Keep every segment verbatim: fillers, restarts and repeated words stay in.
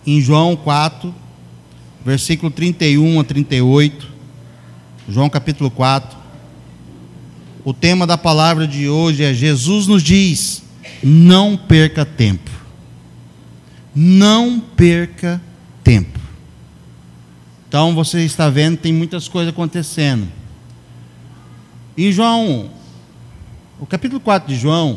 em João quatro, versículo trinta e um a trinta e oito. João capítulo quatro. O tema da palavra de hoje é: Jesus nos diz, não perca tempo. Não perca tempo. Então você está vendo, tem muitas coisas acontecendo. Em João, o capítulo quatro de João,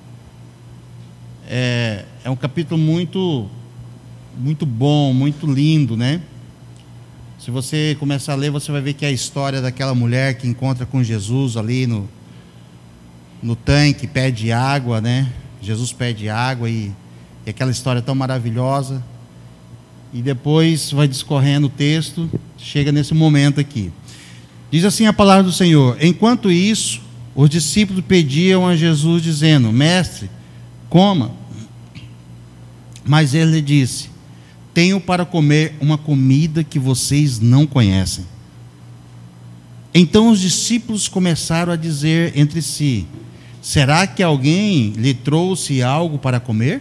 é, é um capítulo muito, muito bom, muito lindo, né? Se você começar a ler, você vai ver que é a história daquela mulher que encontra com Jesus ali no, no tanque, pede água, né? Jesus pede água e, e aquela história tão maravilhosa. E depois vai discorrendo o texto, chega nesse momento aqui. Diz assim a palavra do Senhor: enquanto isso, os discípulos pediam a Jesus, dizendo: Mestre, coma. Mas ele disse: tenho para comer uma comida que vocês não conhecem. Então os discípulos começaram a dizer entre si: será que alguém lhe trouxe algo para comer?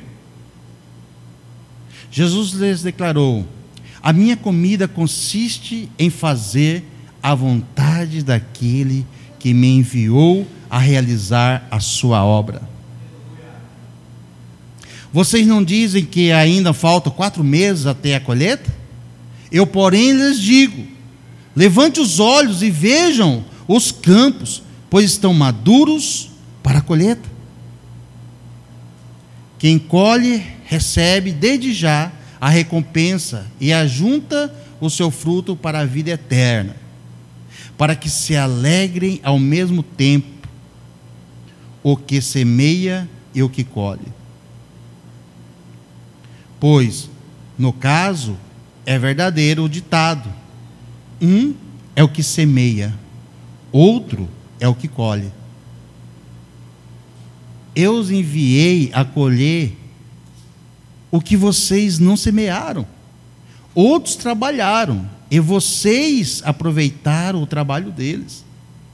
Jesus lhes declarou: a minha comida consiste em fazer a vontade daquele que me enviou a realizar a sua obra. Vocês não dizem que ainda faltam quatro meses até a colheita? Eu, porém, lhes digo: levante os olhos e vejam os campos, pois estão maduros para a colheita. Quem colhe recebe desde já a recompensa e ajunta o seu fruto para a vida eterna, para que se alegrem ao mesmo tempo o que semeia e o que colhe. Pois, no caso, é verdadeiro o ditado: um é o que semeia, outro é o que colhe. Eu os enviei a colher o que vocês não semearam. Outros trabalharam, e vocês aproveitaram o trabalho deles.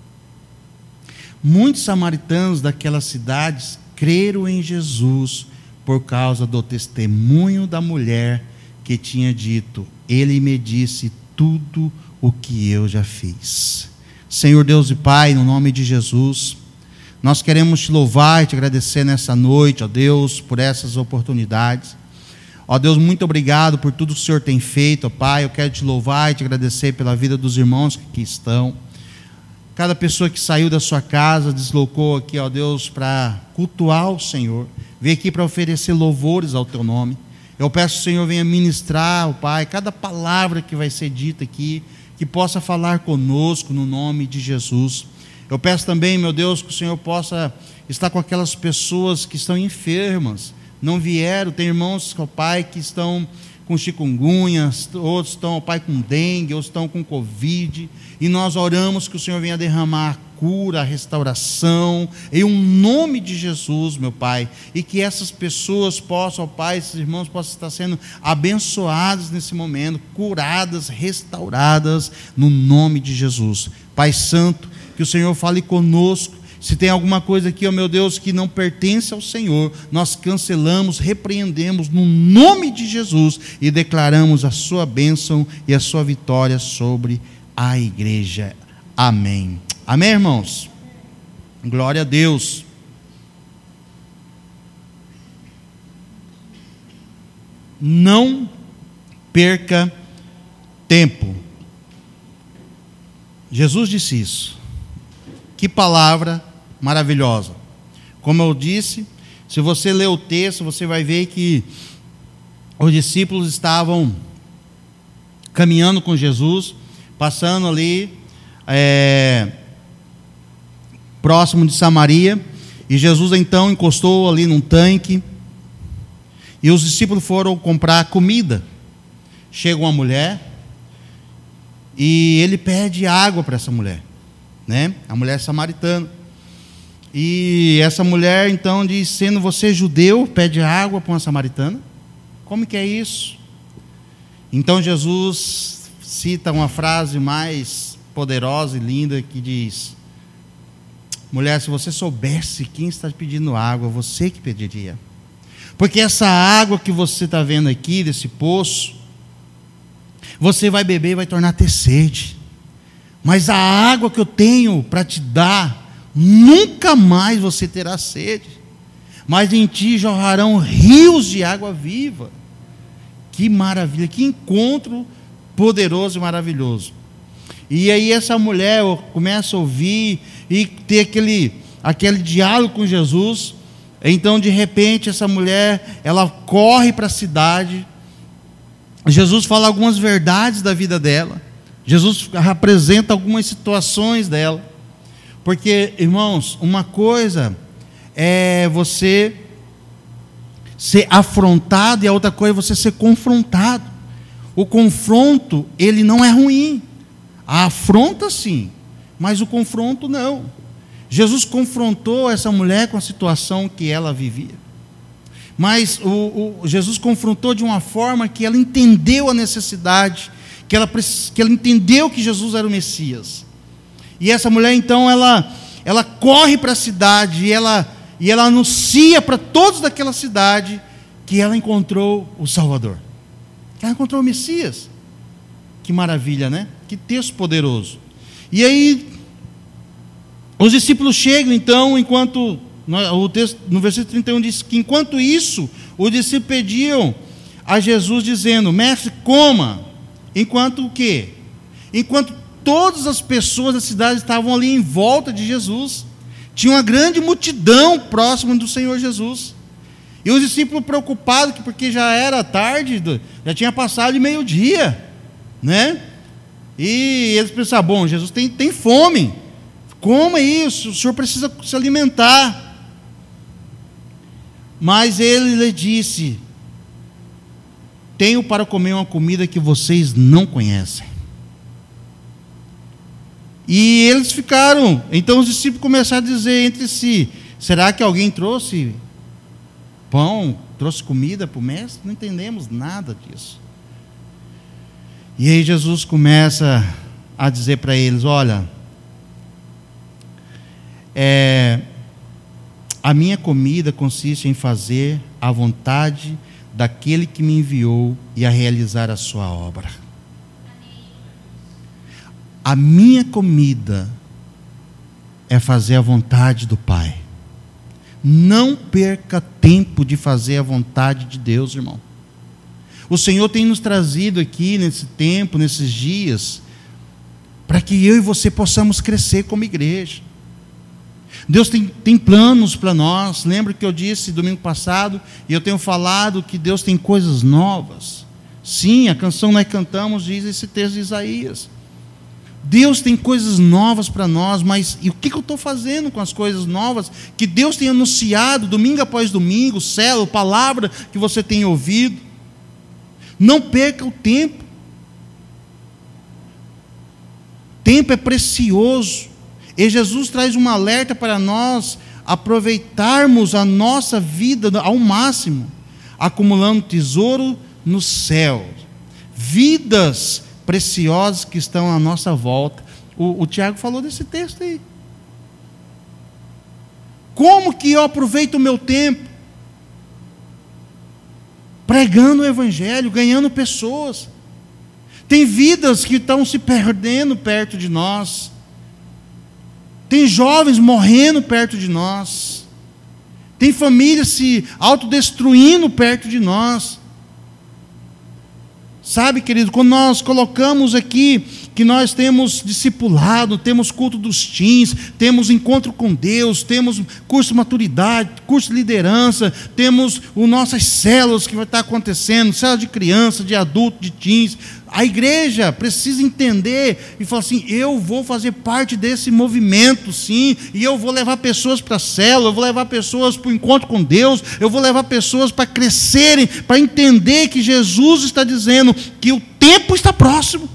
Muitos samaritanos daquelas cidades creram em Jesus por causa do testemunho da mulher que tinha dito: ele me disse tudo o que eu já fiz. Senhor Deus e Pai, no nome de Jesus, nós queremos te louvar e te agradecer nessa noite, ó Deus, por essas oportunidades. Ó Deus, muito obrigado por tudo que o Senhor tem feito, ó Pai. Eu quero te louvar e te agradecer pela vida dos irmãos que aqui estão. Cada pessoa que saiu da sua casa, deslocou aqui, ó Deus, para cultuar o Senhor, veio aqui para oferecer louvores ao teu nome. Eu peço que o Senhor venha ministrar, ó Pai, cada palavra que vai ser dita aqui, que possa falar conosco no nome de Jesus. Eu peço também, meu Deus, que o Senhor possa estar com aquelas pessoas que estão enfermas, não vieram. Tem irmãos, ó Pai, que estão com chikungunya, outros estão, ó Pai, com dengue, outros estão com covid, e nós oramos que o Senhor venha derramar a cura, a restauração, em um nome de Jesus, meu Pai, e que essas pessoas possam, ó Pai, esses irmãos possam estar sendo abençoados nesse momento, curadas, restauradas, no nome de Jesus. Pai Santo, que o Senhor fale conosco. Se tem alguma coisa aqui, ó meu Deus, que não pertence ao Senhor, nós cancelamos, repreendemos no nome de Jesus e declaramos a sua bênção e a sua vitória sobre a igreja. Amém. Amém, irmãos? Glória a Deus. Não perca tempo. Jesus disse isso. Que palavra maravilhosa. Como eu disse, se você ler o texto, você vai ver que os discípulos estavam caminhando com Jesus, passando ali é, próximo de Samaria, e Jesus então encostou ali num tanque, e os discípulos foram comprar comida. Chega uma mulher, e ele pede água para essa mulher, né? A mulher samaritana. E essa mulher então diz: sendo você judeu, pede água para uma samaritana? Como que é isso? Então Jesus cita uma frase mais poderosa e linda que diz: mulher, se você soubesse quem está pedindo água, você que pediria, Porque essa água que você está vendo aqui, desse poço, você vai beber e vai tornar a ter sede. Mas a água que eu tenho para te dar, nunca mais você terá sede. Mas em ti jorrarão rios de água viva. Que maravilha, que encontro poderoso e maravilhoso. E aí essa mulher começa a ouvir e ter aquele, aquele diálogo com Jesus. Então de repente essa mulher, ela corre para a cidade. Jesus fala algumas verdades da vida dela. Jesus apresenta algumas situações dela. Porque, irmãos, uma coisa é você ser afrontado e a outra coisa é você ser confrontado. O confronto, ele não é ruim. A afronta sim, mas o confronto não. Jesus confrontou essa mulher com a situação que ela vivia. Mas o, o, Jesus confrontou de uma forma que ela entendeu a necessidade, que ela, que ela entendeu que Jesus era o Messias. E essa mulher então, ela, ela corre para a cidade e ela, e ela anuncia para todos daquela cidade que ela encontrou o Salvador, que ela encontrou o Messias. Que maravilha, né? Que texto poderoso. E aí, os discípulos chegam então, enquanto, o texto, no versículo trinta e um diz que enquanto isso, os discípulos pediam a Jesus dizendo: mestre, coma. Enquanto o quê? Enquanto todas as pessoas da cidade estavam ali em volta de Jesus, tinha uma grande multidão próxima do Senhor Jesus. E os discípulos preocupados, porque já era tarde, já tinha passado de meio-dia, né? E eles pensaram: bom, Jesus tem, tem fome, coma isso, o senhor precisa se alimentar. Mas ele lhe disse: tenho para comer uma comida que vocês não conhecem. E eles ficaram, então os discípulos começaram a dizer entre si: será que alguém trouxe pão, trouxe comida para o mestre? Não entendemos nada disso. E aí Jesus começa a dizer para eles: olha, é, a minha comida consiste em fazer a vontade daquele que me enviou e a realizar a sua obra. A minha comida é fazer a vontade do Pai. Não perca tempo de fazer a vontade de Deus, irmão. O Senhor tem nos trazido aqui nesse tempo, nesses dias, para que eu e você possamos crescer como igreja. Deus tem, tem planos para nós. Lembra que eu disse domingo passado, e eu tenho falado que Deus tem coisas novas. Sim, a canção nós cantamos diz esse texto de Isaías. Deus tem coisas novas para nós, mas e o que, que eu estou fazendo com as coisas novas que Deus tem anunciado domingo após domingo, célula, palavra que você tem ouvido? Não perca o tempo. Tempo é precioso. E Jesus traz um alerta para nós aproveitarmos a nossa vida ao máximo, acumulando tesouro no céu. Vidas preciosas que estão à nossa volta. O, o Tiago falou desse texto aí. Como que eu aproveito o meu tempo? Pregando o Evangelho, ganhando pessoas. Tem vidas que estão se perdendo perto de nós. Tem jovens morrendo perto de nós. Tem famílias se autodestruindo perto de nós. Sabe, querido, quando nós colocamos aqui que nós temos discipulado, temos culto dos teens, temos encontro com Deus, temos curso de maturidade, curso de liderança, temos as nossas células que vai estar acontecendo, célula de criança, de adulto, de teens. A igreja precisa entender e falar assim: eu vou fazer parte desse movimento, sim, e eu vou levar pessoas para a célula, eu vou levar pessoas para o encontro com Deus, eu vou levar pessoas para crescerem, para entender que Jesus está dizendo que o tempo está próximo.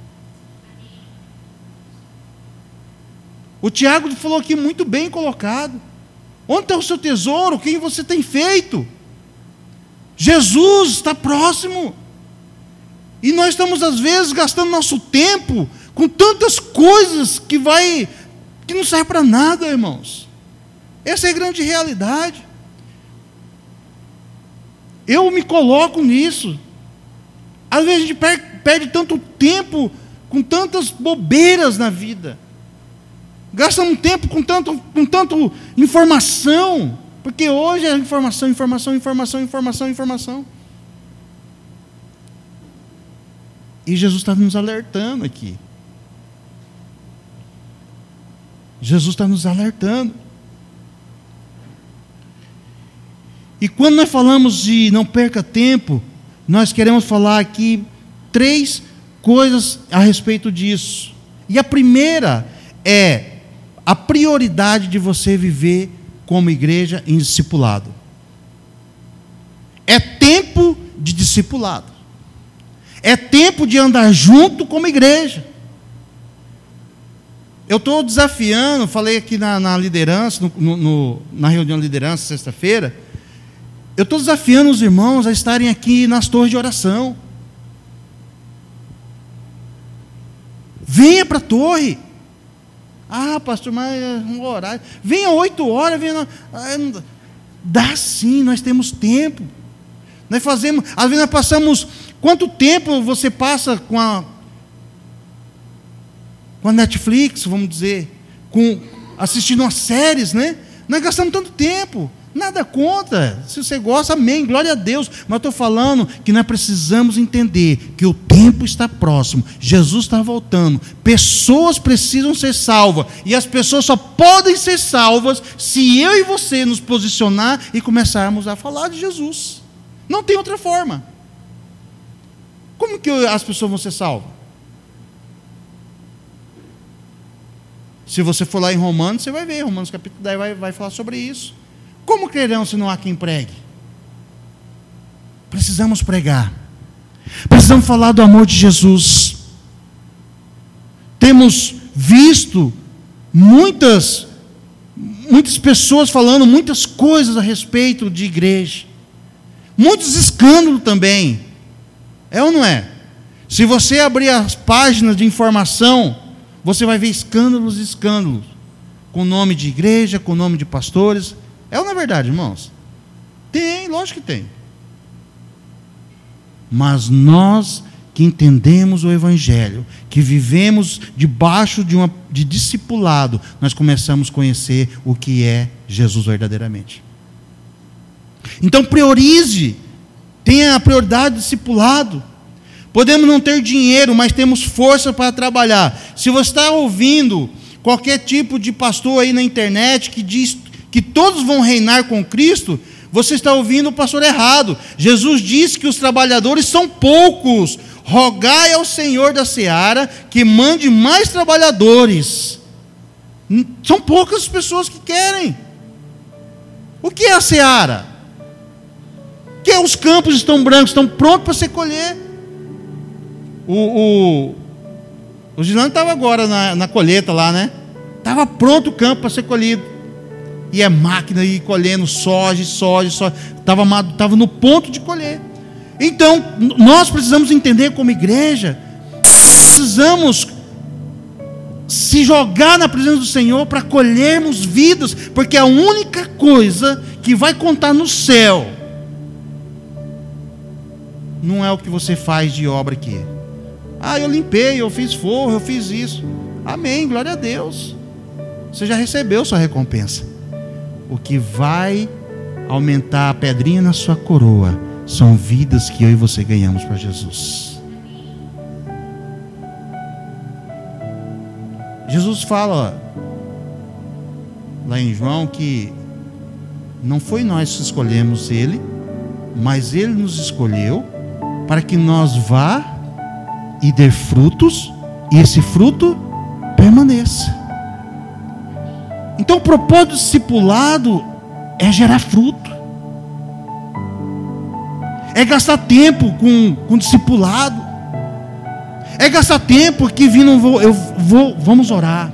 O Tiago falou aqui muito bem colocado. Onde está o seu tesouro? Quem você tem feito? Jesus está próximo. E nós estamos às vezes gastando nosso tempo com tantas coisas que vai, que não serve para nada, irmãos. Essa é a grande realidade. Eu me coloco nisso. Às vezes a gente perde, perde tanto tempo com tantas bobeiras na vida. Gastamos tempo com tanto, com tanto informação. Porque hoje é informação, informação, informação, informação, informação. E Jesus está nos alertando aqui. Jesus está nos alertando. E quando nós falamos de não perca tempo, nós queremos falar aqui três coisas a respeito disso. E a primeira é a prioridade de você viver como igreja em discipulado. É tempo de discipulado. É tempo de andar junto como igreja. Eu estou desafiando, falei aqui na, na liderança, no, no, na reunião de liderança, sexta-feira, eu estou desafiando os irmãos a estarem aqui nas torres de oração. Venha para a torre. Ah, pastor, mas é um horário. Venha oito horas, venha. Dá sim, nós temos tempo. Nós fazemos, às vezes nós passamos. Quanto tempo você passa com a, com a Netflix, vamos dizer, com, assistindo as séries, né? Nós gastamos tanto tempo. Nada contra, se você gosta, amém, glória a Deus. Mas eu estou falando que nós precisamos entender que o tempo está próximo, Jesus está voltando, pessoas precisam ser salvas, e as pessoas só podem ser salvas se eu e você nos posicionar e começarmos a falar de Jesus. Não tem outra forma. Como que as pessoas vão ser salvas? Se você for lá em Romanos, você vai ver, Romanos capítulo dez vai, vai falar sobre isso. Como crerão se não há quem pregue? Precisamos pregar. Precisamos falar do amor de Jesus. Temos visto muitas, muitas pessoas falando muitas coisas a respeito de igreja. Muitos escândalos também. É ou não é? Se você abrir as páginas de informação, você vai ver escândalos e escândalos. Com nome de igreja, com nome de pastores. É ou não é verdade, irmãos? Tem, lógico que tem. Mas nós que entendemos o Evangelho, que vivemos debaixo de, uma, de discipulado, nós começamos a conhecer o que é Jesus verdadeiramente. Então priorize, tenha a prioridade do discipulado. Podemos não ter dinheiro, mas temos força para trabalhar. Se você está ouvindo qualquer tipo de pastor aí na internet que diz que todos vão reinar com Cristo, você está ouvindo o pastor errado. Jesus disse que os trabalhadores são poucos. Rogai ao Senhor da seara que mande mais trabalhadores. São poucas as pessoas que querem. O que é a seara? Que é os campos estão brancos, estão prontos para se colher. O, o, o Gilano estava agora na, na colheita lá, né? Estava pronto o campo para ser colhido. E é máquina aí colhendo soja, soja, soja. Estava estava no ponto de colher. Então, nós precisamos entender como igreja, precisamos se jogar na presença do Senhor para colhermos vidas, porque a única coisa que vai contar no céu não é o que você faz de obra aqui. Ah, eu limpei, eu fiz forro, eu fiz isso. Amém, glória a Deus. Você já recebeu sua recompensa. O que vai aumentar a pedrinha na sua coroa são vidas que eu e você ganhamos para Jesus. Jesus fala lá em João que não foi nós que escolhemos Ele, mas Ele nos escolheu para que nós vá e dê frutos, e esse fruto permaneça. Então o propósito do discipulado é gerar fruto, é gastar tempo com, com discipulado, é gastar tempo que vindo, vou, eu vou, vamos orar,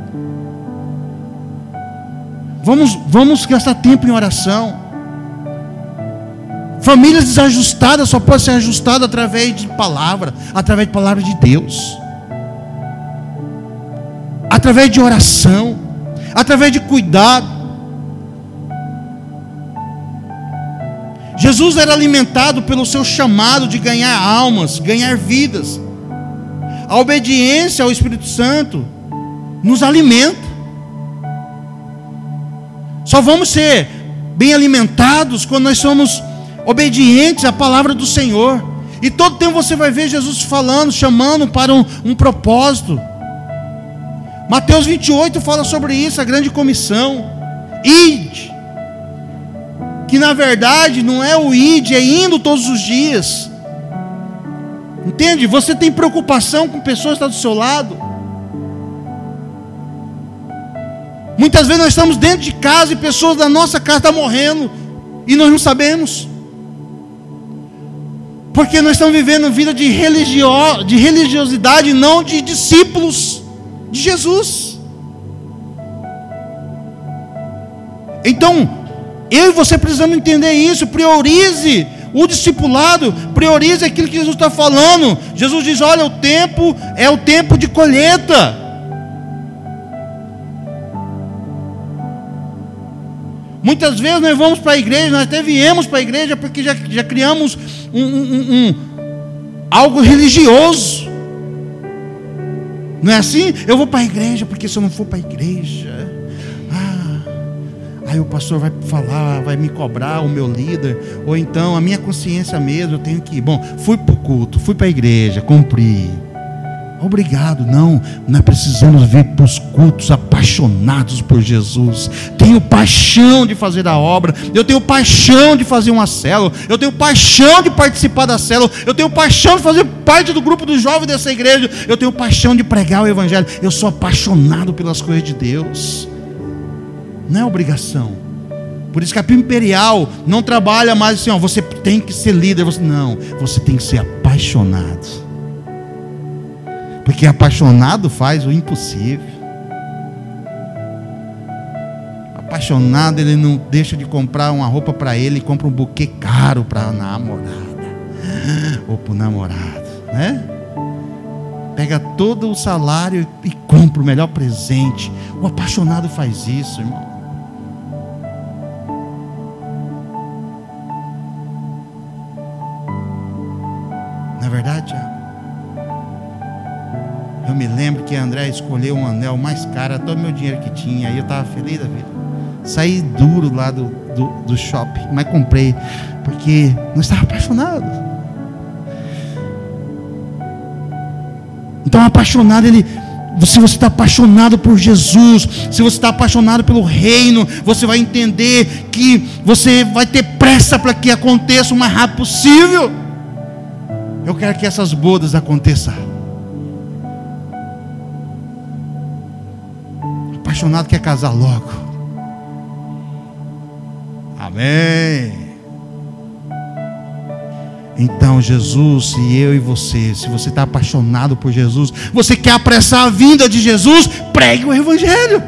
vamos, vamos gastar tempo em oração. Famílias desajustadas só podem ser ajustadas através de palavra, através de palavra de Deus, através de oração, através de cuidado. Jesus era alimentado pelo seu chamado de ganhar almas, ganhar vidas. A obediência ao Espírito Santo nos alimenta. Só vamos ser bem alimentados quando nós somos obedientes à palavra do Senhor. E todo tempo você vai ver Jesus falando, chamando para um, um propósito. Mateus vinte e oito fala sobre isso, a grande comissão. Ide. Que na verdade não é o ide, é indo todos os dias. Entende? Você tem preocupação com pessoas que estão do seu lado. Muitas vezes nós estamos dentro de casa e pessoas da nossa casa estão morrendo e nós não sabemos. Porque nós estamos vivendo vida de, religio... de religiosidade, não de discípulos de Jesus. Então, eu e você precisamos entender isso. Priorize o discipulado, priorize aquilo que Jesus está falando. Jesus diz: olha, o tempo é o tempo de colheita. Muitas vezes nós vamos para a igreja, nós até viemos para a igreja porque já, já criamos um, um, um, algo religioso. Não é assim? Eu vou para a igreja porque se eu não for para a igreja, ah, aí o pastor vai falar, vai me cobrar, o meu líder, ou então a minha consciência mesmo, eu tenho que ir. Bom, fui para o culto, fui para a igreja, cumpri. Obrigado, não, nós precisamos vir para os cultos apaixonados por Jesus. Tenho paixão de fazer a obra, eu tenho paixão de fazer uma célula, eu tenho paixão de participar da célula, eu tenho paixão de fazer parte do grupo dos jovens dessa igreja, eu tenho paixão de pregar o evangelho. Eu sou apaixonado pelas coisas de Deus. Não é obrigação. Por isso que a Pia Imperial não trabalha mais assim, ó, você tem que ser líder, você, não, você tem que ser apaixonado. Porque apaixonado faz o impossível. Apaixonado, ele não deixa de comprar uma roupa para ele, compra um buquê caro para a namorada ou para o namorado, né? Pega todo o salário e compra o melhor presente. O apaixonado faz isso, irmão. Não é verdade, Tiago? Eu me lembro que a André escolheu um anel mais caro, todo o meu dinheiro que tinha, aí eu estava feliz da vida. Saí duro lá do, do, do shopping, mas comprei, porque não estava apaixonado. Então, apaixonado, ele, se você está apaixonado por Jesus, se você está apaixonado pelo reino, você vai entender que você vai ter pressa para que aconteça o mais rápido possível. Eu quero que essas bodas aconteçam. Apaixonado quer casar logo. Amém. Então Jesus, e eu e você, se você está apaixonado por Jesus, você quer apressar a vinda de Jesus, pregue o evangelho.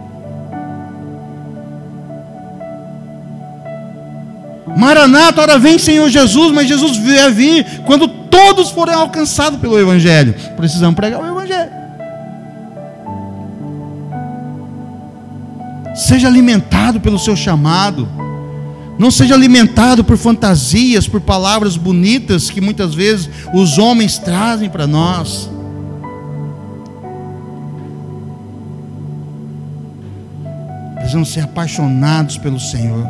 Maranata, ora vem Senhor Jesus. Mas Jesus vai vir quando todos forem alcançados pelo evangelho. Precisamos pregar o evangelho. Seja alimentado pelo seu chamado. Não seja alimentado por fantasias, por palavras bonitas que muitas vezes os homens trazem para nós. Precisamos ser apaixonados pelo Senhor.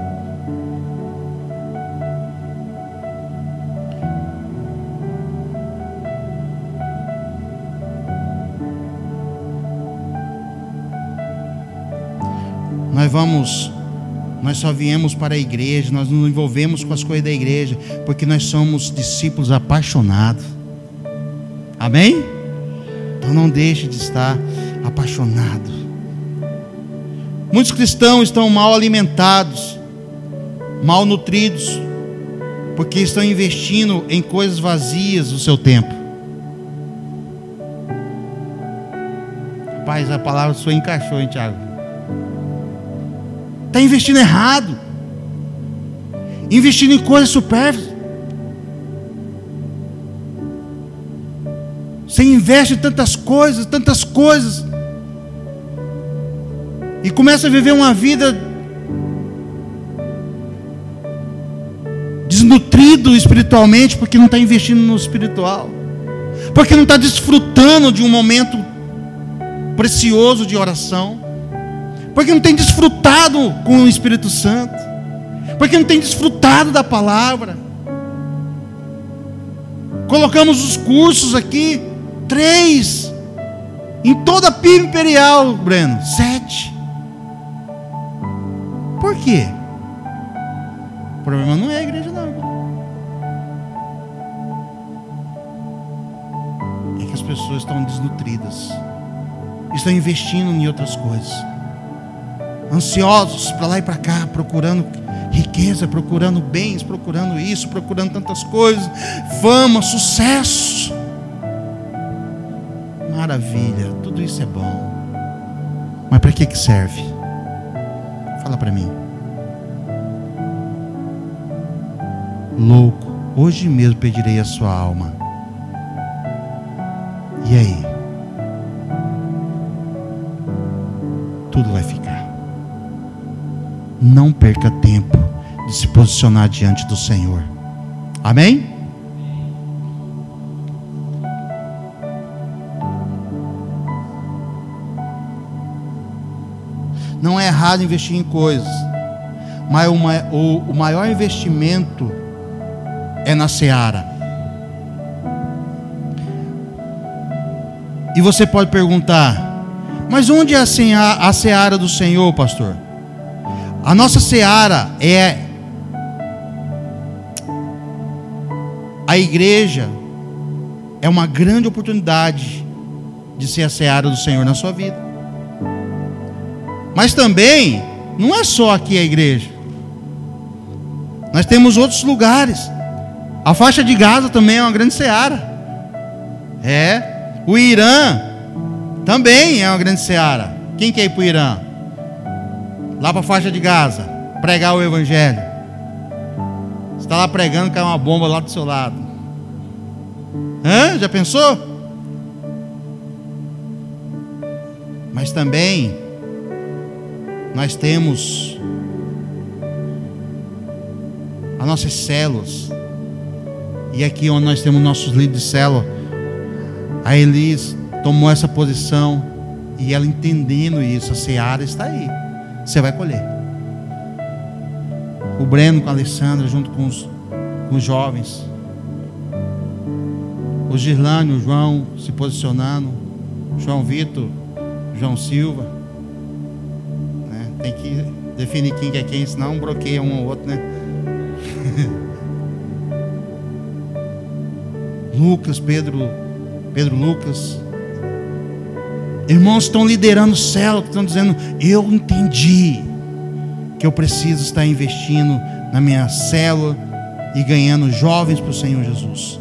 Nós vamos, nós só viemos para a igreja, nós nos envolvemos com as coisas da igreja, porque nós somos discípulos apaixonados. Amém? Então não deixe de estar apaixonado. Muitos cristãos estão mal alimentados, mal nutridos, porque estão investindo em coisas vazias do seu tempo. Rapaz, a palavra sua encaixou, hein, Tiago? Está investindo errado, investindo em coisas supérfluas. Você investe em tantas coisas, tantas coisas, e começa a viver uma vida desnutrido espiritualmente porque não está investindo no espiritual, porque não está desfrutando de um momento precioso de oração, porque não tem desfrutado com o Espírito Santo, porque não tem desfrutado da palavra. Colocamos os cursos aqui, três, em toda a P I B Imperial, Breno, sete. Por quê? O problema não é a igreja, não. É que as pessoas estão desnutridas, estão investindo em outras coisas, ansiosos para lá e para cá, procurando riqueza, procurando bens, procurando isso, procurando tantas coisas, fama, sucesso. Maravilha, tudo isso é bom, mas para que que serve? Fala para mim. Louco, hoje mesmo pedirei a sua alma. E aí? Tudo vai ficar. Não perca tempo de se posicionar diante do Senhor. Amém? Não é errado investir em coisas, mas o, o, o maior investimento é na seara. E você pode perguntar: mas onde é a seara, a seara do Senhor, pastor? A nossa seara é a igreja. É uma grande oportunidade de ser a seara do Senhor na sua vida. Mas também não é só aqui a igreja. Nós temos outros lugares. A faixa de Gaza também é uma grande seara. É. O Irã também é uma grande seara. Quem quer ir para o Irã? Lá para a faixa de Gaza, pregar o evangelho. Você está lá pregando, cai uma bomba lá do seu lado. Hã? Já pensou? Mas também nós temos as nossas células. E aqui onde nós temos nossos líderes de célula, a Elis tomou essa posição, e ela entendendo isso, a seara está aí, você vai colher. O Breno com a Alessandra, junto com os, com os jovens, o Girlane, o João se posicionando, João Vitor, João Silva, né? Tem que definir quem é quem, senão bloqueia um ou outro, né? Lucas, Pedro, Pedro Lucas, irmãos estão liderando célula, estão dizendo: eu entendi que eu preciso estar investindo na minha célula e ganhando jovens para o Senhor Jesus.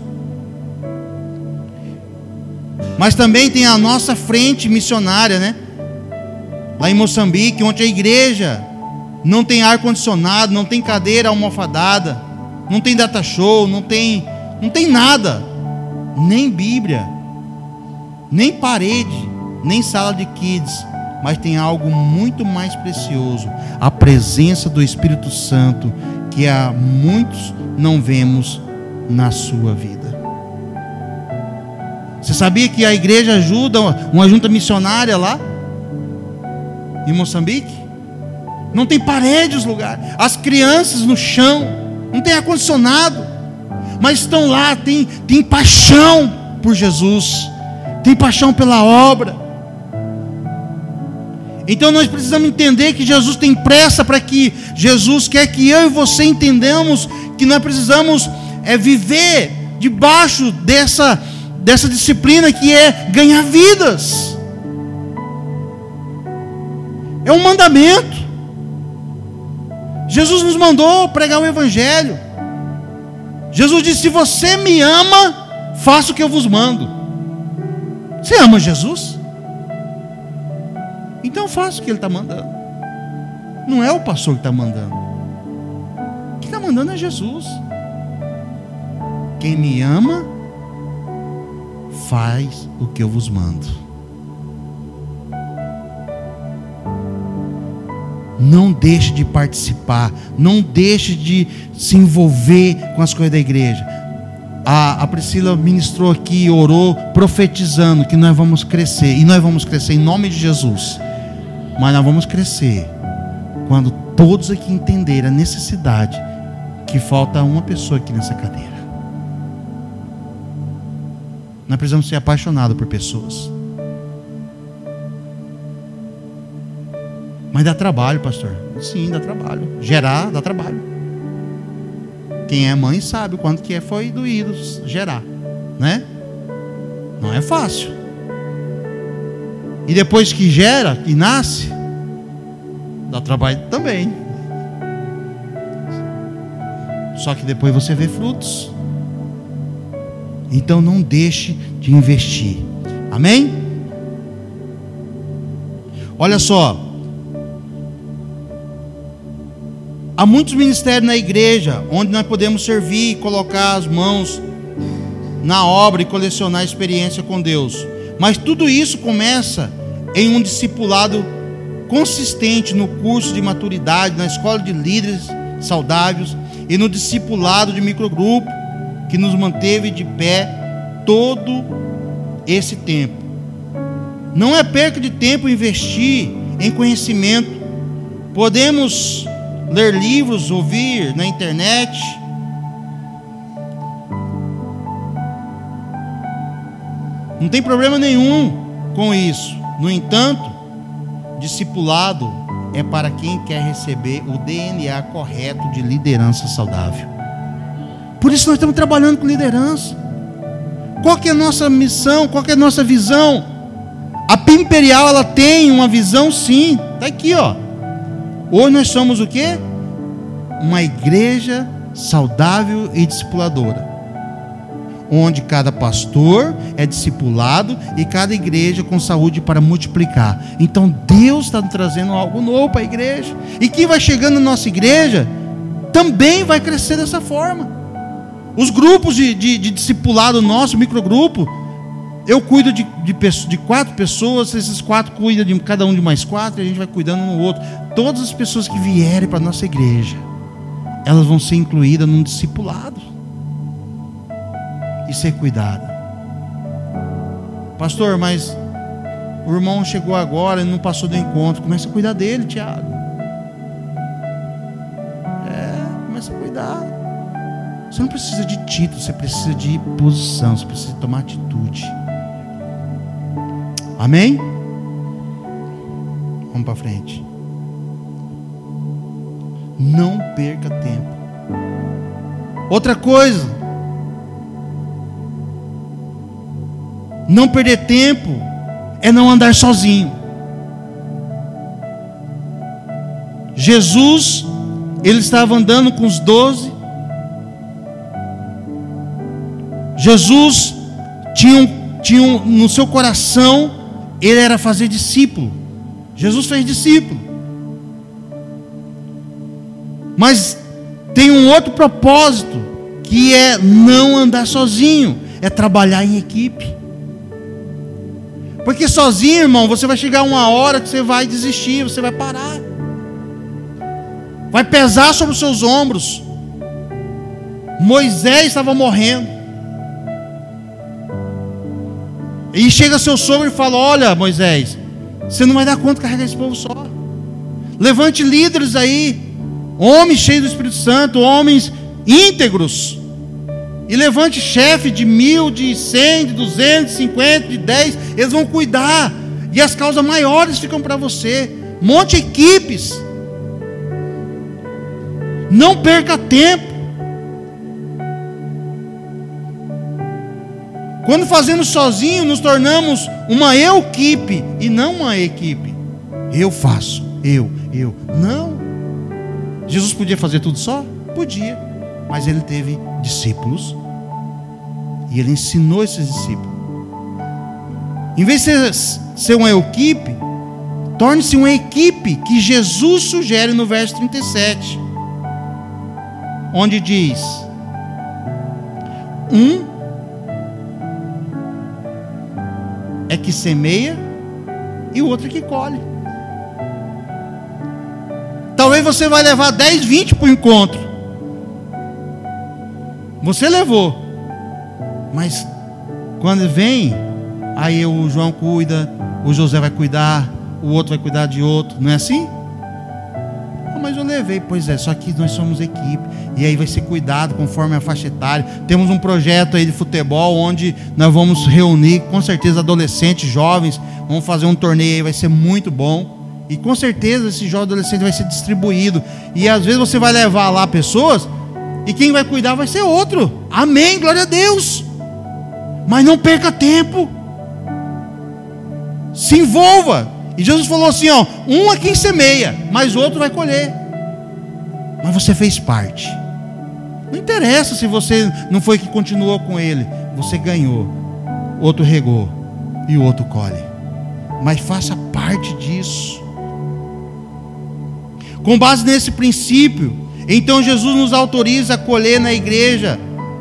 Mas também tem a nossa frente missionária, né? Lá em Moçambique, onde a igreja não tem ar-condicionado, não tem cadeira almofadada, não tem data show, não tem, não tem nada, nem Bíblia, nem parede, nem sala de kids, mas tem algo muito mais precioso: a presença do Espírito Santo, que há muitos não vemos na sua vida. Você sabia que a igreja ajuda uma junta missionária lá em Moçambique? Não tem parede os lugares, as crianças no chão, não tem ar-condicionado, mas estão lá, tem, tem paixão por Jesus, tem paixão pela obra. Então nós precisamos entender que Jesus tem pressa, para que Jesus quer que eu e você entendamos que nós precisamos é, viver debaixo dessa, dessa disciplina que é ganhar vidas. É um mandamento. Jesus nos mandou pregar o evangelho. Jesus disse: se você me ama, faça o que eu vos mando. Você ama Jesus? Então faça o que ele está mandando. Não é o pastor que está mandando. Quem está mandando é Jesus. Quem me ama, faz o que eu vos mando. Não deixe de participar, não deixe de se envolver com as coisas da igreja. A, a Priscila ministrou aqui, orou, profetizando que nós vamos crescer, e nós vamos crescer em nome de Jesus. Mas nós vamos crescer quando todos aqui entenderem a necessidade que falta uma pessoa aqui nessa cadeira. Nós precisamos ser apaixonados por pessoas. Mas dá trabalho, pastor. Sim, dá trabalho. Gerar dá trabalho. Quem é mãe sabe o quanto que é, foi doído gerar, né? Não é fácil. E depois que gera, que nasce, dá trabalho também. Só que depois você vê frutos. Então não deixe de investir. Amém? Olha só. Há muitos ministérios na igreja onde nós podemos servir e colocar as mãos na obra e colecionar experiência com Deus. Mas tudo isso começa em um discipulado consistente no curso de maturidade, na escola de líderes saudáveis e no discipulado de microgrupo que nos manteve de pé todo esse tempo. Não é perca de tempo investir em conhecimento. Podemos ler livros, ouvir na internet. Não tem problema nenhum com isso. No entanto, discipulado é para quem quer receber o D N A correto de liderança saudável. Por isso nós estamos trabalhando com liderança. Qual que é a nossa missão? Qual que é a nossa visão? A P I M Imperial, ela tem uma visão, sim. Está aqui, ó. Hoje nós somos o quê? Uma igreja saudável e discipuladora, onde cada pastor é discipulado e cada igreja com saúde para multiplicar. Então Deus está trazendo algo novo para a igreja, e quem vai chegando na nossa igreja também vai crescer dessa forma. Os grupos de, de, de discipulado nosso, microgrupo, eu cuido de, de, de quatro pessoas, esses quatro cuidam de cada um de mais quatro, e a gente vai cuidando um no outro. Todas as pessoas que vierem para a nossa igreja, elas vão ser incluídas num discipulado e ser cuidada. Pastor, mas o irmão chegou agora e não passou do encontro. Comece a cuidar dele, Tiago. É, comece a cuidar. Você não precisa de título, você precisa de posição, você precisa tomar atitude. Amém? Vamos para frente. Não perca tempo. Outra coisa, não perder tempo é não andar sozinho. Jesus, ele estava andando com os doze. Jesus tinha, um, tinha um, no seu coração, ele era fazer discípulo. Jesus fez discípulo. Mas tem um outro propósito, que é não andar sozinho, é trabalhar em equipe. Porque sozinho, irmão, você vai chegar uma hora que você vai desistir, você vai parar. Vai pesar sobre os seus ombros. Moisés estava morrendo. E chega seu sogro e fala: olha, Moisés, você não vai dar conta de carregar esse povo só. Levante líderes aí, homens cheios do Espírito Santo, homens íntegros. E levante chefe de mil, de cem, de duzentos, de cinquenta, de dez. Eles vão cuidar. E as causas maiores ficam para você. Monte equipes. Não perca tempo. Quando fazemos sozinho, nos tornamos uma eu-equipe e não uma equipe. Eu faço, eu, eu. Não. Jesus podia fazer tudo só? Podia. Mas ele teve discípulos e ele ensinou esses discípulos. Em vez de ser, ser uma equipe, torne-se uma equipe que Jesus sugere no verso trinta e sete, onde diz: um é que semeia e o outro é que colhe. você vai levar dez, vinte para o encontro. Você levou. Mas quando vem, aí o João cuida, o José vai cuidar, o outro vai cuidar de outro. Não é assim? Ah, mas eu levei. Pois é, só que nós somos equipe. E aí vai ser cuidado conforme a faixa etária. Temos um projeto aí de futebol onde nós vamos reunir, com certeza, adolescentes, jovens. Vamos fazer um torneio aí, vai ser muito bom. E com certeza esse jovem adolescente vai ser distribuído. E às vezes você vai levar lá pessoas e quem vai cuidar vai ser outro. Amém, glória a Deus. Mas não perca tempo. Se envolva. E Jesus falou assim, ó, um é quem semeia, mas o outro vai colher. Mas você fez parte. Não interessa se você não foi que continuou com ele. Você ganhou. Outro regou e o outro colhe. Mas faça parte disso. Com base nesse princípio, então Jesus nos autoriza a colher na igreja.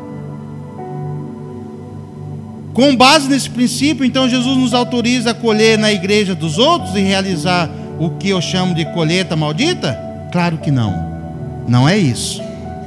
Com base nesse princípio, então Jesus nos autoriza a colher na igreja dos outros e realizar o que eu chamo de colheita maldita? Claro que não. Não é isso.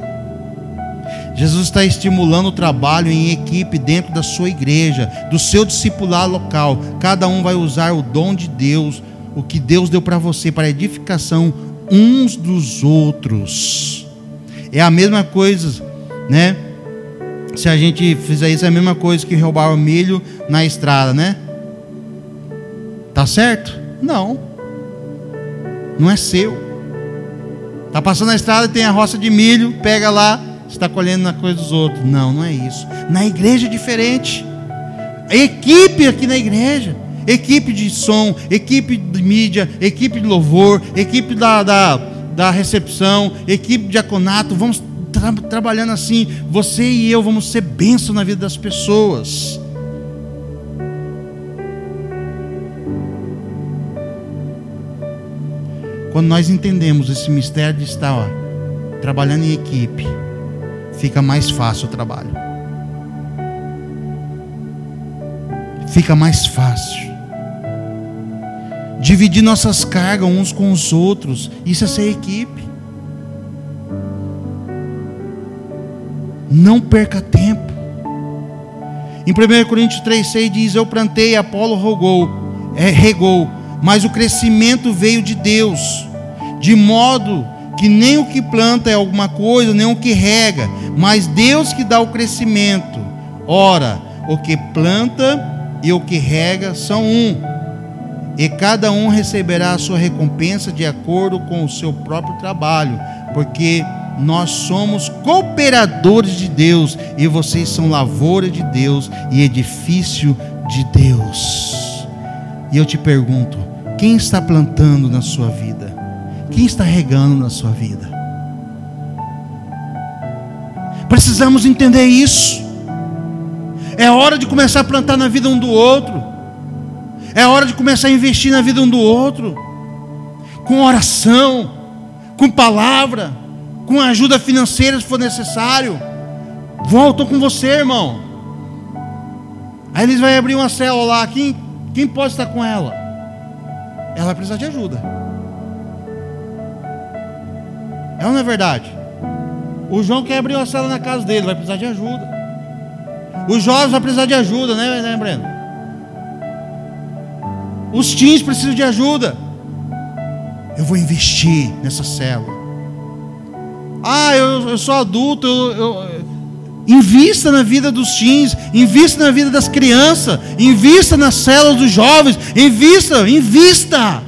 Jesus está estimulando o trabalho em equipe dentro da sua igreja, do seu discipulado local. Cada um vai usar o dom de Deus, o que Deus deu para você, para edificação uns dos outros. É a mesma coisa, né? Se a gente fizer isso, é a mesma coisa que roubar o milho na estrada, né? Tá certo? Não. Não é seu. Tá passando na estrada e tem a roça de milho, pega lá, você está colhendo na coisa dos outros. Não, não é isso. Na igreja é diferente. A equipe aqui na igreja, equipe de som, equipe de mídia, equipe de louvor, equipe da, da, da recepção, equipe de diaconato, vamos tra- trabalhando assim. Você e eu vamos ser bênção na vida das pessoas. Quando nós entendemos esse mistério de estar ó, trabalhando em equipe, fica mais fácil o trabalho. Fica mais fácil. Dividir nossas cargas uns com os outros, isso é ser equipe. Não perca tempo. Em primeira Coríntios três, seis diz: eu plantei, Apolo rogou, é, regou, mas o crescimento veio de Deus, de modo que nem o que planta é alguma coisa, nem o que rega, mas Deus que dá o crescimento. Ora, o que planta e o que rega são um, e cada um receberá a sua recompensa de acordo com o seu próprio trabalho, porque nós somos cooperadores de Deus, e vocês são lavoura de Deus e edifício de Deus. E eu te pergunto, quem está plantando na sua vida? Quem está regando na sua vida? Precisamos entender isso. É hora de começar a plantar na vida um do outro. É hora de começar a investir na vida um do outro, com oração, com palavra, com ajuda financeira se for necessário. Volto com você, irmão. Aí eles vão abrir uma célula lá. Quem, quem pode estar com ela? Ela vai precisar de ajuda. É ou não é verdade? O João quer abrir uma célula na casa dele, vai precisar de ajuda. Os jovens vão precisar de ajuda, né, né Breno? Os teens precisam de ajuda. Eu vou investir nessa célula. Ah, eu, eu sou adulto, eu, eu, invista na vida dos teens, invista na vida das crianças, invista nas células dos jovens, invista, invista.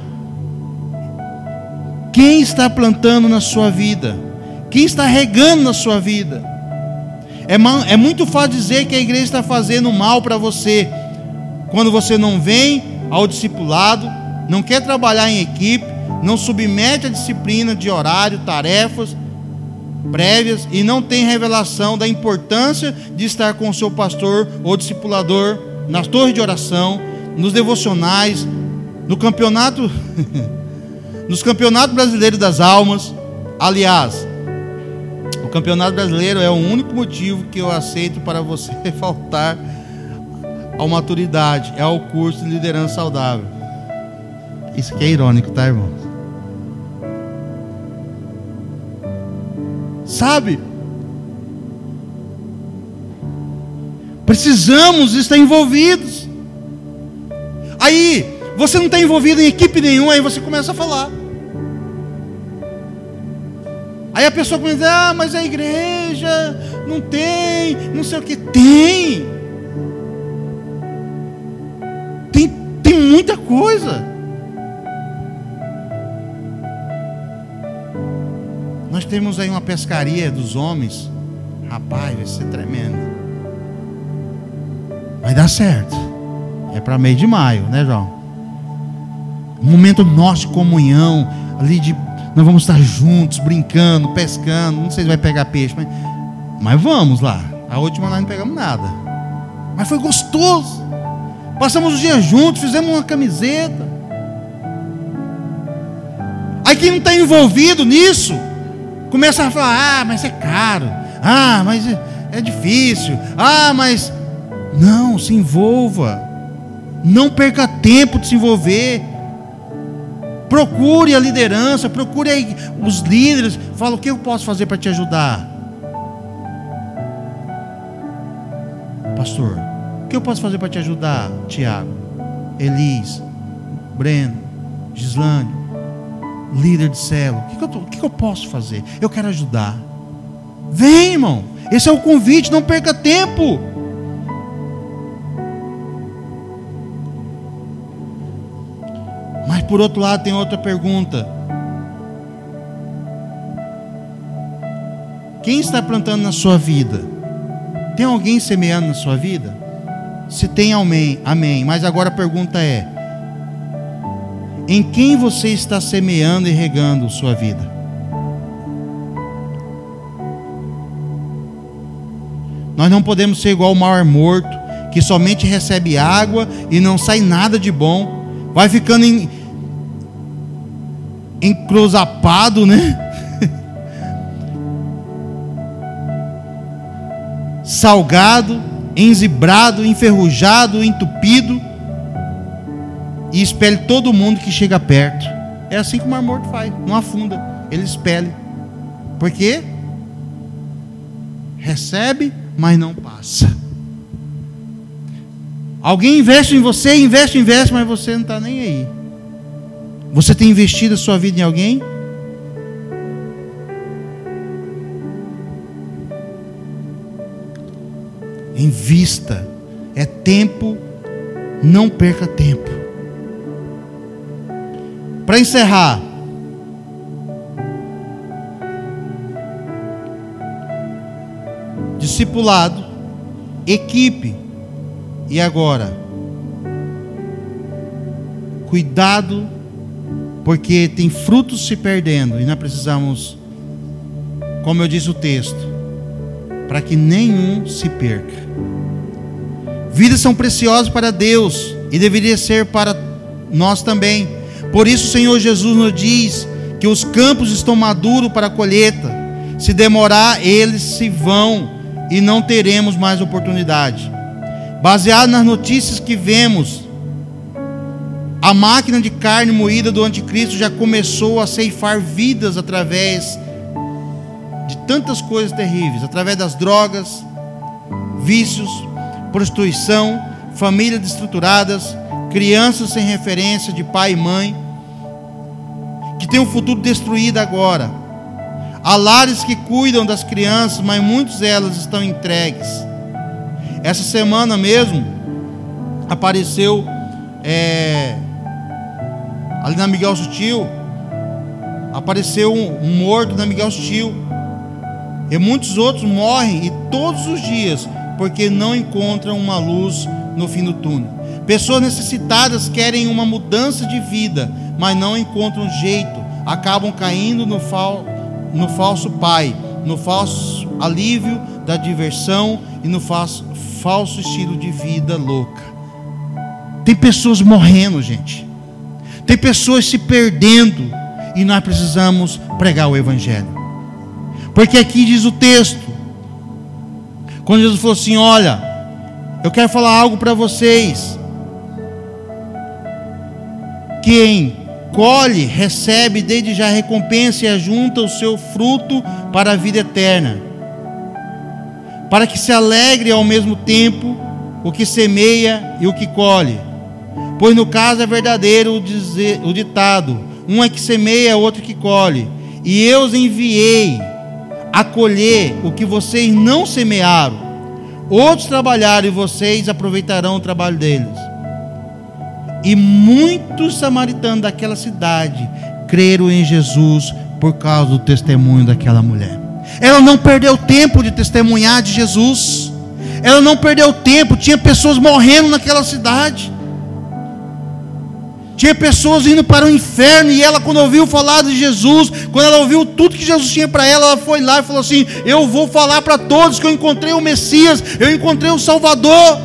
Quem está plantando na sua vida? Quem está regando na sua vida? É, é muito fácil dizer que a igreja está fazendo mal para você, quando você não vem ao discipulado, não quer trabalhar em equipe, não submete a disciplina de horário, tarefas prévias, e não tem revelação da importância de estar com o seu pastor ou discipulador nas torres de oração, nos devocionais, no campeonato nos campeonatos brasileiros das almas. Aliás, o campeonato brasileiro é o único motivo que eu aceito para você faltar à maturidade, é o curso de liderança saudável. Isso aqui é irônico, tá, irmão? Sabe? Precisamos estar envolvidos. Aí, você não está envolvido em equipe nenhuma, aí você começa a falar. Aí a pessoa começa a dizer, ah, mas a igreja não tem, não sei o que. Tem. Tem, tem muita coisa. Nós temos aí uma pescaria dos homens. Rapaz, vai ser tremendo. Vai dar certo. É para mês de maio, né, João? Um momento nosso de comunhão, ali de nós vamos estar juntos, brincando, pescando. Não sei se vai pegar peixe, mas, mas vamos lá. A última nós não pegamos nada. Mas foi gostoso. Passamos os dias juntos, fizemos uma camiseta. Aí quem não está envolvido nisso começa a falar, ah, mas é caro, ah, mas é, é difícil, ah, mas... Não, se envolva. Não perca tempo de se envolver. Procure a liderança, procure aí os líderes. Fala, o que eu posso fazer para te ajudar? Pastor, o que eu posso fazer para te ajudar? Tiago, Elis, Breno, Gislane, líder de célula, o que, que, eu tô, o que, que eu posso fazer? Eu quero ajudar. Vem, irmão. Esse é o convite, não perca tempo. Mas por outro lado tem outra pergunta. Quem está plantando na sua vida? Tem alguém semeando na sua vida? Se tem, amém, amém. Mas agora a pergunta é: em quem você está semeando e regando sua vida? Nós não podemos ser igual o mar morto, que somente recebe água e não sai nada de bom. Vai ficando em, encruzapado, né? Salgado, enzibrado, enferrujado, entupido, e expele todo mundo que chega perto. É assim que o mar morto faz, não afunda, ele expele. Por quê? Recebe, mas não passa. Alguém investe em você, investe, investe, mas você não está nem aí. Você tem investido a sua vida em alguém? Invista. É tempo, não perca tempo. Para encerrar, discipulado, equipe. E agora, cuidado, porque tem frutos se perdendo e nós precisamos, como eu disse o texto, para que nenhum se perca. Vidas são preciosas para Deus e deveria ser para nós também. Por isso o Senhor Jesus nos diz que os campos estão maduros para a colheita. Se demorar, eles se vão e não teremos mais oportunidade. Baseado nas notícias que vemos, a máquina de carne moída do anticristo já começou a ceifar vidas através de tantas coisas terríveis, através das drogas, vícios, prostituição, famílias destruturadas, crianças sem referência de pai e mãe, que têm um futuro destruído agora. Há lares que cuidam das crianças, mas muitas delas estão entregues. Essa semana mesmo apareceu é, ali na Miguel Sutil, apareceu um, um morto na Miguel Sutil, e muitos outros morrem e todos os dias porque não encontram uma luz no fim do túnel. Pessoas necessitadas querem uma mudança de vida, mas não encontram jeito, acabam caindo no, fal, no falso pai, no falso alívio da diversão e no falso, falso estilo de vida louca. Tem pessoas morrendo, gente. Tem pessoas se perdendo e nós precisamos pregar o evangelho. Porque aqui diz o texto, quando Jesus falou assim: olha, eu quero falar algo para vocês. Quem colhe, recebe desde já a recompensa e ajunta o seu fruto para a vida eterna, para que se alegre ao mesmo tempo o que semeia e o que colhe. Pois no caso é verdadeiro o, dizer, o ditado: um é que semeia, outro que colhe. E eu os enviei a colher o que vocês não semearam. Outros trabalharam e vocês aproveitarão o trabalho deles. E muitos samaritanos daquela cidade creram em Jesus por causa do testemunho daquela mulher. Ela não perdeu tempo de testemunhar de Jesus. Ela não perdeu tempo. Tinha pessoas morrendo naquela cidade. Tinha pessoas indo para o inferno. E ela, quando ouviu falar de Jesus, quando ela ouviu tudo que Jesus tinha para ela, ela foi lá e falou assim: eu vou falar para todos que eu encontrei o Messias, eu encontrei o Salvador.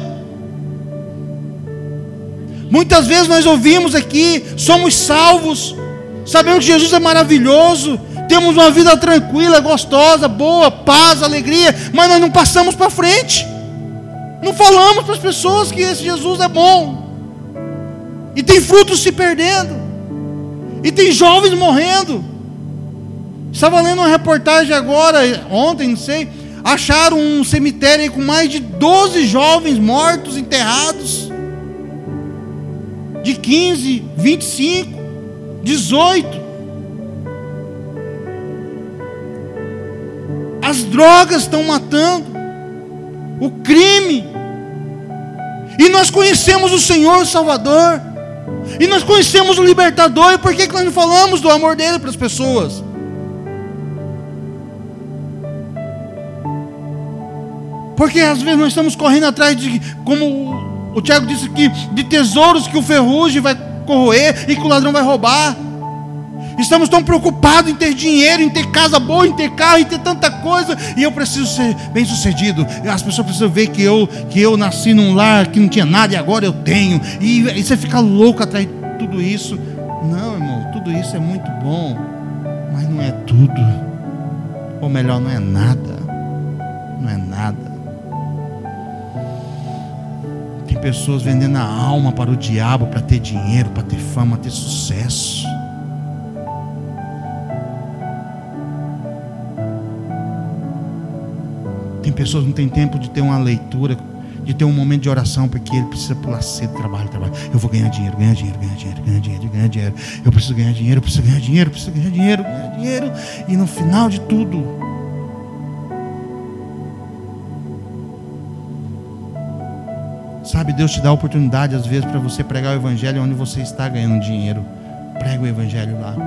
Muitas vezes nós ouvimos aqui: somos salvos, sabemos que Jesus é maravilhoso, temos uma vida tranquila, gostosa, boa, paz, alegria, mas nós não passamos para frente, não falamos para as pessoas que esse Jesus é bom. E tem frutos se perdendo, e tem jovens morrendo. Estava lendo uma reportagem agora, ontem, não sei, acharam um cemitério aí com mais de doze jovens mortos, enterrados, de quinze, vinte e cinco, dezoito. As drogas estão matando, o crime. E nós conhecemos o Senhor o Salvador, e nós conhecemos o Libertador. E por que que nós não falamos do amor dele para as pessoas? Porque às vezes nós estamos correndo atrás de, como o Tiago disse aqui, de tesouros que o ferrugem vai corroer e que o ladrão vai roubar. Estamos tão preocupados em ter dinheiro, em ter casa boa, em ter carro, em ter tanta coisa. E eu preciso ser bem sucedido. As pessoas precisam ver que eu, que eu nasci num lar que não tinha nada e agora eu tenho. E, e você fica louco atrás de tudo isso. Não, irmão, tudo isso é muito bom, mas não é tudo. Ou melhor, não é nada. Não é nada. Tem pessoas vendendo a alma para o diabo, para ter dinheiro, para ter fama, ter sucesso. Tem pessoas que não têm tempo de ter uma leitura, de ter um momento de oração, porque ele precisa pular cedo, trabalho, trabalho. Eu vou ganhar dinheiro, ganhar dinheiro, ganhar dinheiro, ganhar dinheiro, ganhar dinheiro. Eu preciso ganhar dinheiro, eu preciso ganhar dinheiro, eu preciso ganhar dinheiro, ganhar dinheiro. E no final de tudo, sabe, Deus te dá a oportunidade às vezes para você pregar o evangelho onde você está ganhando dinheiro. Prega o evangelho lá.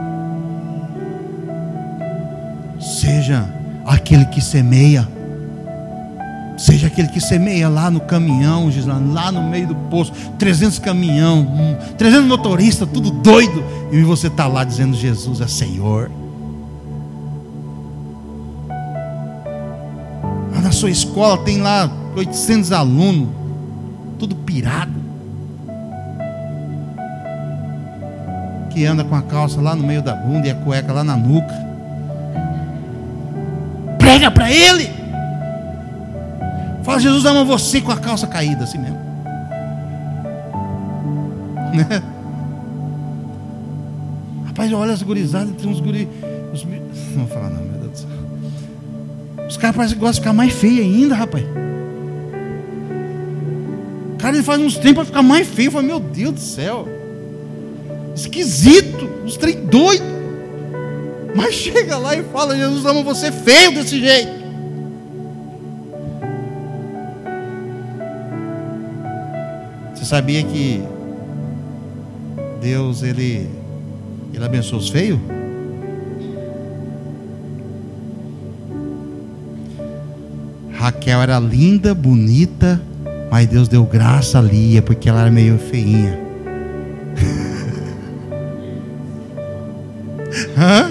Seja aquele que semeia. Seja aquele que semeia lá no caminhão, lá no meio do poço, trezentos caminhão, trezentos motoristas, tudo doido, e você está lá dizendo: Jesus é Senhor. Lá na sua escola tem lá oitocentos alunos, tudo pirado, que anda com a calça lá no meio da bunda e a cueca lá na nuca. Prega para ele. Fala: Jesus ama você, com a calça caída, assim mesmo. Né? Rapaz, olha as gurizadas, tem uns guri. Os, não vou falar não, meu Deus do céu. Os caras parecem que gostam de ficar mais feio ainda, rapaz. O cara, ele faz uns trem para ficar mais feio. Eu falo: meu Deus do céu, esquisito, uns trem doido. Mas chega lá e fala: Jesus ama você feio desse jeito. Você sabia que Deus, ele, ele abençoa os feios? Raquel era linda, bonita, mas Deus deu graça a Lia, porque ela era meio feinha. Hã?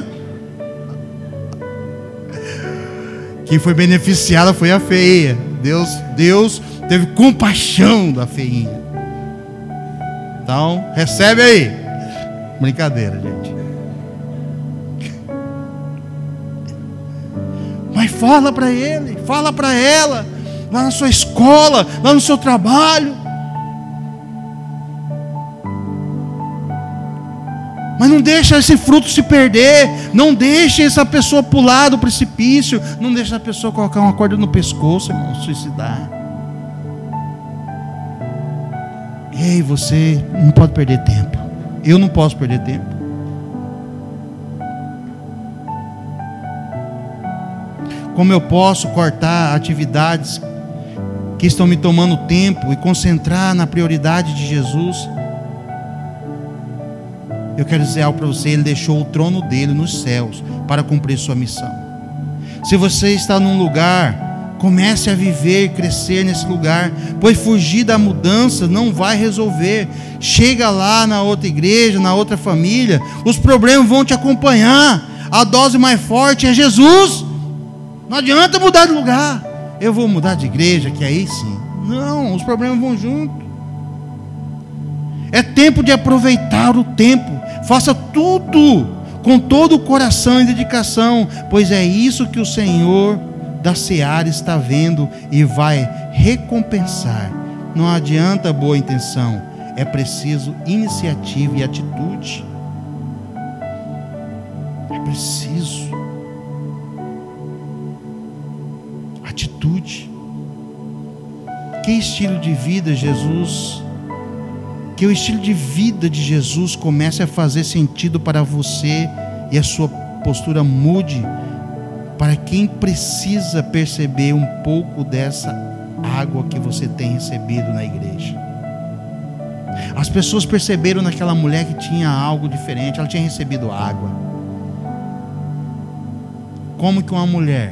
Quem foi beneficiada foi a feia. Deus, Deus teve compaixão da feinha. Então, recebe aí. Brincadeira, gente. Mas fala para ele, fala para ela, lá na sua escola, lá no seu trabalho. Mas não deixa esse fruto se perder. Não deixe essa pessoa pular do precipício. Não deixe essa pessoa colocar uma corda no pescoço, irmão, suicidar. Ei, você não pode perder tempo. Eu não posso perder tempo. Como eu posso cortar atividades que estão me tomando tempo e concentrar na prioridade de Jesus? Eu quero dizer algo para você. Ele deixou o trono dele nos céus para cumprir sua missão. Se você está num lugar, comece a viver, crescer nesse lugar, pois fugir da mudança não vai resolver. Chega lá na outra igreja, na outra família, os problemas vão te acompanhar. A dose mais forte é Jesus. Não adianta mudar de lugar. Eu vou mudar de igreja, que aí sim. Não, os problemas vão junto. É tempo de aproveitar o tempo. Faça tudo com todo o coração e dedicação, pois é isso que o Senhor da seara está vendo e vai recompensar. Não adianta boa intenção, é preciso iniciativa e atitude. É preciso atitude. Que estilo de vida Jesus, que o estilo de vida de Jesus comece a fazer sentido para você e a sua postura mude para quem precisa perceber um pouco dessa água que você tem recebido na igreja. As pessoas perceberam naquela mulher que tinha algo diferente. Ela tinha recebido água. Como que uma mulher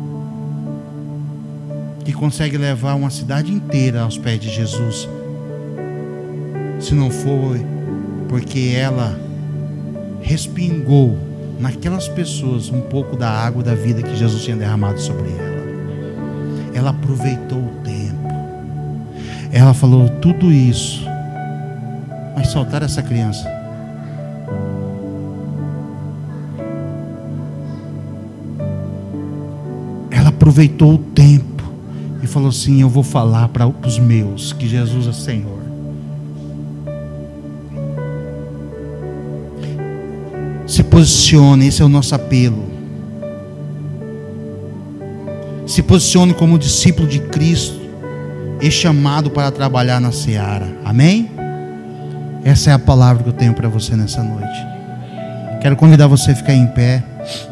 que consegue levar uma cidade inteira aos pés de Jesus, se não foi porque ela respingou naquelas pessoas um pouco da água da vida que Jesus tinha derramado sobre ela? Ela aproveitou o tempo. Ela falou tudo isso, mas soltar essa criança. Ela aproveitou o tempo e falou assim: eu vou falar para os meus que Jesus é Senhor. Se posicione, esse é o nosso apelo. Se posicione como discípulo de Cristo e chamado para trabalhar na seara. Amém? Essa é a palavra que eu tenho para você nessa noite. Quero convidar você a ficar em pé.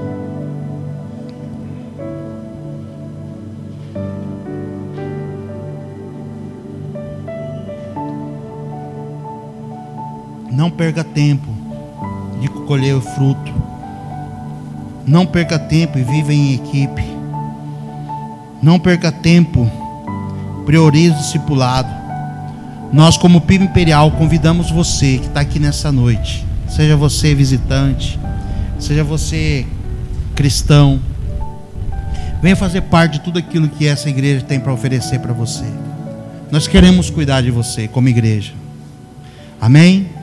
Não perca tempo de colher o fruto. Não perca tempo e viva em equipe. Não perca tempo. Priorize o discipulado. Nós, como P I B Imperial, convidamos você que está aqui nessa noite. Seja você visitante, seja você cristão, venha fazer parte de tudo aquilo que essa igreja tem para oferecer para você. Nós queremos cuidar de você como igreja. Amém?